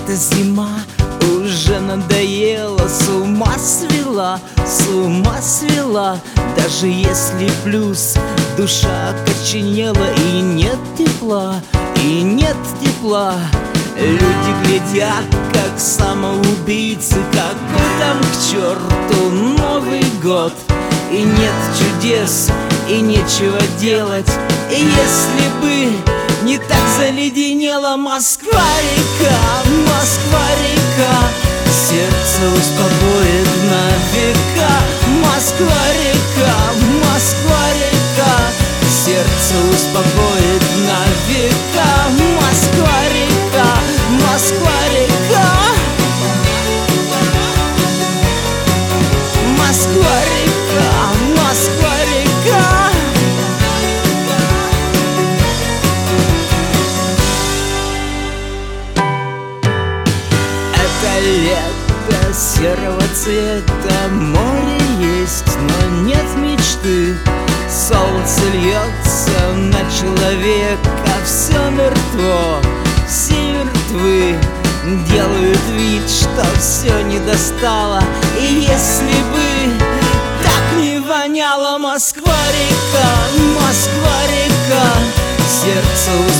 Эта зима уже надоела, с ума свела, с ума свела. Даже если плюс, душа окоченела, и нет тепла, и нет тепла. Люди глядят, как самоубийцы, какой там к черту Новый год. И нет чудес, и нечего делать. И если бы не так заледенела Москва-река, Москва-река, сердце успокоит на века. Москва-река, Москва-река, сердце успокоит на века. Москва-река, Москва-река, Москва-река, Москва-река. Это лето серого цвета, море есть, но нет мечты. Солнце льется на человека, все мертво, все мертвы. Делают вид, что все не достало. И если бы так не воняло Москва-река, Москва-река, сердце